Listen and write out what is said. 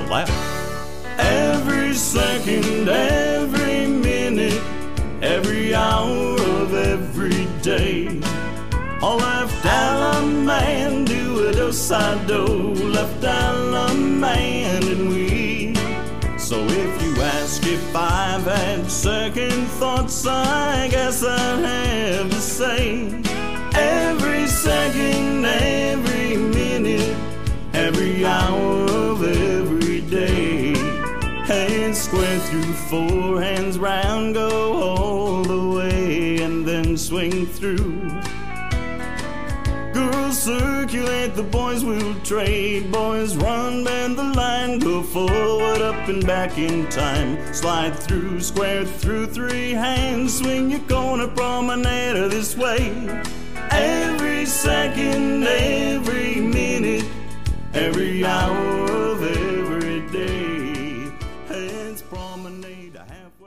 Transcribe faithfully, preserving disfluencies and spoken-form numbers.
left. Every second, every minute, every hour of every day. All left Alaman, do it outside do, left Alaman and we. So if you ask if I've had second thoughts, I guess I'd have to say every second, every minute, every hour of every day. Hands square through four, hands round, go all the way and then swing through. Girls circulate, the boys will trade. Boys run, bend the line, go forward, up and back in time. Slide through, square through, three hands, swing your corner promenade this way. Every second, every minute, every hour